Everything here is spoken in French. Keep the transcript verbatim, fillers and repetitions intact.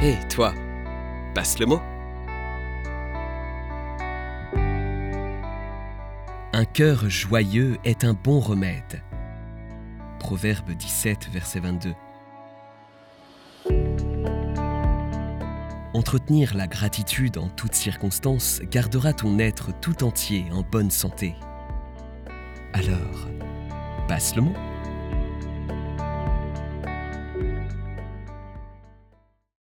Hé, toi, passe le mot. Un cœur joyeux est un bon remède. Proverbe dix-sept, verset vingt-deux. Entretenir la gratitude en toutes circonstances gardera ton être tout entier en bonne santé. Alors, passe le mot.